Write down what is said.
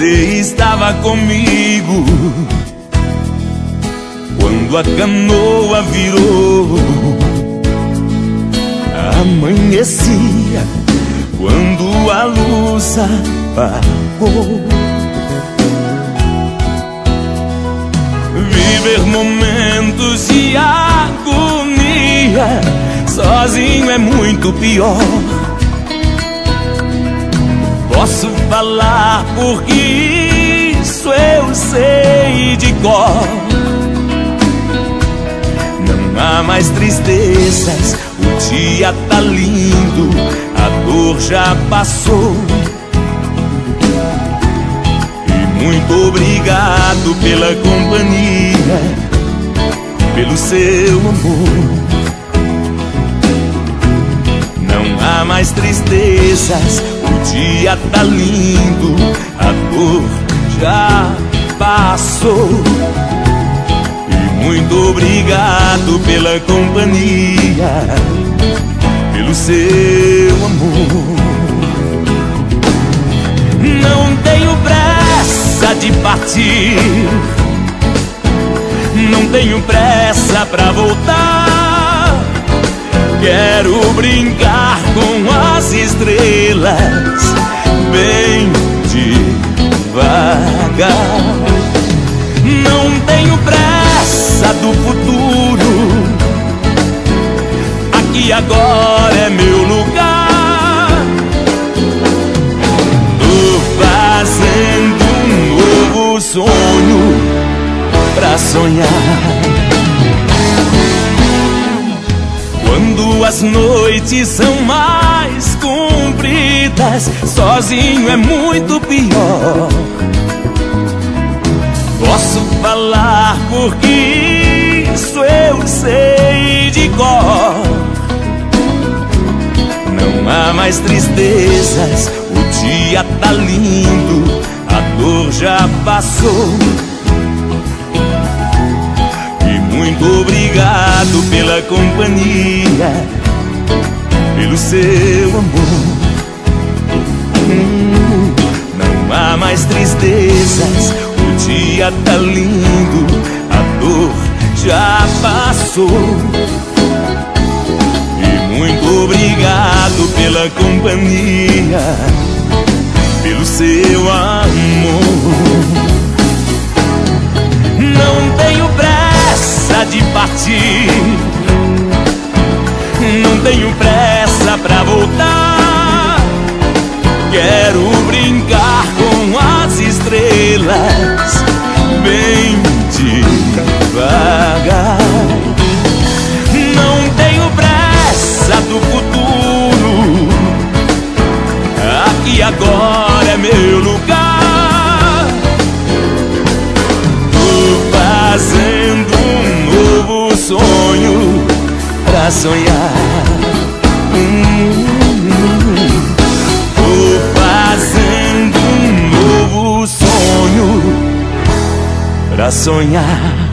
você estava comigo quando a canoa virou. Amanhecia quando a luz apagou. Viver momentos de agonia sozinho é muito pior. Posso falar porque isso eu sei de cor. Não há mais tristezas, o dia tá lindo, a dor já passou. E muito obrigado pela companhia, pelo seu amor. Não há mais tristezas, o dia tá lindo, a dor já passou. E muito obrigado pela companhia, pelo seu amor. Não tenho pressa de partir, não tenho pressa pra voltar. Quero brincar com as estrelas bem devagar. Não tenho pressa do futuro, aqui agora é meu lugar. Tô fazendo um novo sonho pra sonhar. Quando as noites são mais compridas, sozinho é muito pior. Posso falar porque isso eu sei de cor. Não há mais tristezas, o dia tá lindo, a dor já passou. Muito obrigado pela companhia, pelo seu amor. Não há mais tristezas, o dia tá lindo, a dor já passou. E muito obrigado pela companhia, pelo seu amor. Não tenho pressa de partir, não tenho pressa pra voltar. Quero brincar com as estrelas bem devagar. Não tenho pressa do futuro, aqui agora é meu lugar. Tô fazendo um novo sonho pra sonhar. Tô fazendo um novo sonho pra sonhar.